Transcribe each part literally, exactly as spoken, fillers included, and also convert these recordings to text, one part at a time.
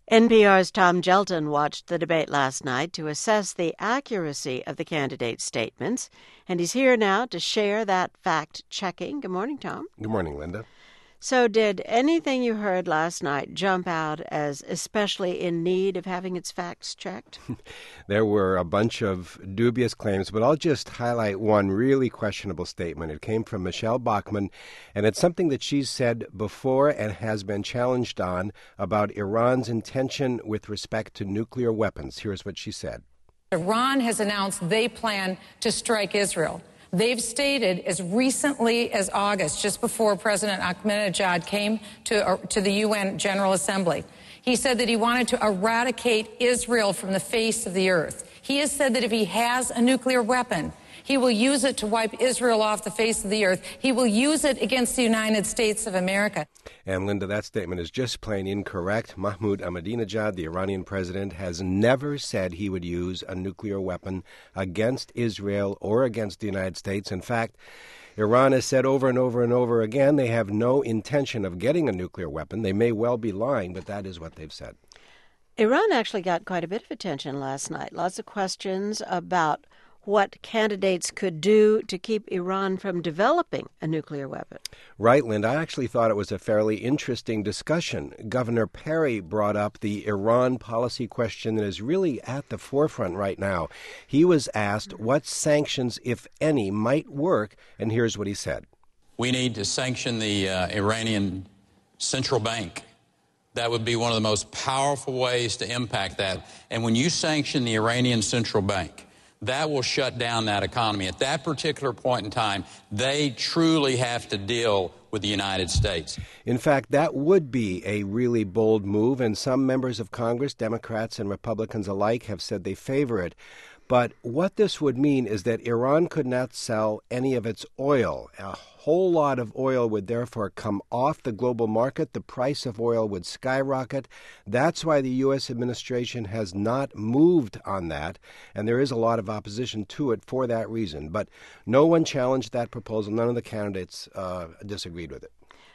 N P R's Tom Gelton watched the debate last night to assess the accuracy of the candidates' statements, and he's here now to share that fact-checking. Good morning, Tom. Good morning, Linda. So did anything you heard last night jump out as especially in need of having its facts checked? There were a bunch of dubious claims, but I'll just highlight one really questionable statement. It came from Michelle Bachmann, and it's something that she's said before and has been challenged on about Iran's intention with respect to nuclear weapons. Here's what she said. Iran has announced they plan to strike Israel. They've stated as recently as August, just before President Ahmadinejad came to, uh, to the U N General Assembly, he said that he wanted to eradicate Israel from the face of the earth. He has said that if he has a nuclear weapon, he will use it to wipe Israel off the face of the earth. He will use it against the United States of America. And, Linda, that statement is just plain incorrect. Mahmoud Ahmadinejad, the Iranian president, has never said he would use a nuclear weapon against Israel or against the United States. In fact, Iran has said over and over and over again they have no intention of getting a nuclear weapon. They may well be lying, but that is what they've said. Iran actually got quite a bit of attention last night. Lots of questions about what candidates could do to keep Iran from developing a nuclear weapon. Right, Linda. I actually thought it was a fairly interesting discussion. Governor Perry brought up the Iran policy question that is really at the forefront right now. He was asked what sanctions, if any, might work, and here's what he said. We need to sanction the uh, Iranian central bank. That would be one of the most powerful ways to impact that. And when you sanction the Iranian central bank, that will shut down that economy. At that particular point in time, they truly have to deal with the United States. In fact, that would be a really bold move, and some members of Congress, Democrats and Republicans alike, have said they favor it. But what this would mean is that Iran could not sell any of its oil. A whole lot of oil would therefore come off the global market. The price of oil would skyrocket. That's why the U S administration has not moved on that, and there is a lot of opposition to it for that reason. But no one challenged that proposal. None of the candidates uh, disagreed with it.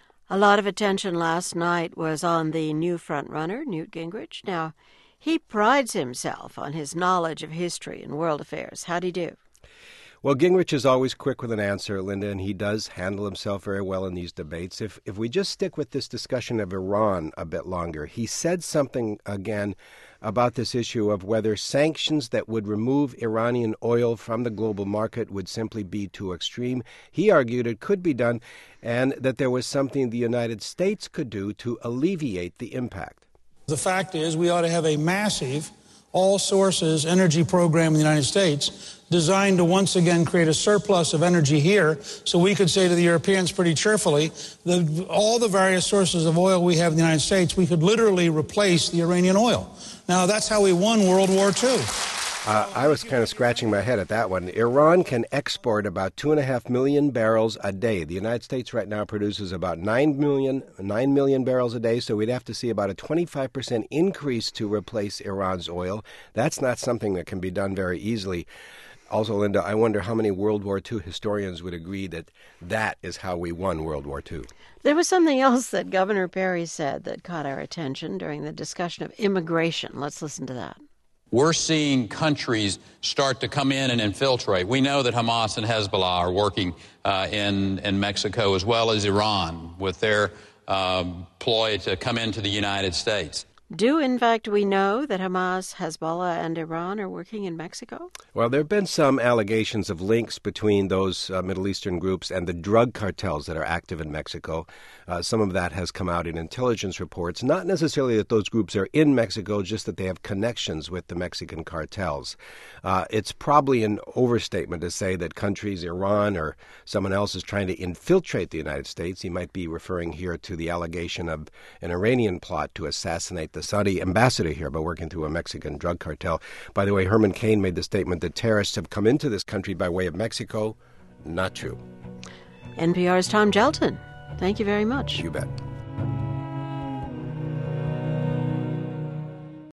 A lot of attention last night was on the new frontrunner, Newt Gingrich. Now, he prides himself on his knowledge of history and world affairs. How'd he do? Well, Gingrich is always quick with an answer, Linda, and he does handle himself very well in these debates. If if we just stick with this discussion of Iran a bit longer, he said something again about this issue of whether sanctions that would remove Iranian oil from the global market would simply be too extreme. He argued it could be done and that there was something the United States could do to alleviate the impact. The fact is we ought to have a massive all-sources energy program in the United States designed to once again create a surplus of energy here so we could say to the Europeans pretty cheerfully that all the various sources of oil we have in the United States, we could literally replace the Iranian oil. Now, that's how we won World War Two. Uh, I was kind of scratching my head at that one. Iran can export about two and a half million barrels a day. The United States right now produces about nine million, nine million barrels a day, so we'd have to see about a twenty-five percent increase to replace Iran's oil. That's not something that can be done very easily. Also, Linda, I wonder how many World War Two historians would agree that that is how we won World War Two. There was something else that Governor Perry said that caught our attention during the discussion of immigration. Let's listen to that. We're seeing countries start to come in and infiltrate. We know that Hamas and Hezbollah are working uh, in, in Mexico as well as Iran with their um, ploy to come into the United States. Do, in fact, we know that Hamas, Hezbollah, and Iran are working in Mexico? Well, there have been some allegations of links between those uh, Middle Eastern groups and the drug cartels that are active in Mexico. Uh, some of that has come out in intelligence reports. Not necessarily that those groups are in Mexico, just that they have connections with the Mexican cartels. Uh, it's probably an overstatement to say that countries, Iran or someone else, is trying to infiltrate the United States. He might be referring here to the allegation of an Iranian plot to assassinate the Saudi ambassador here by working through a Mexican drug cartel. By the way, Herman Cain made the statement that terrorists have come into this country by way of Mexico. Not true. N P R's Tom Gelton. Thank you very much. You bet.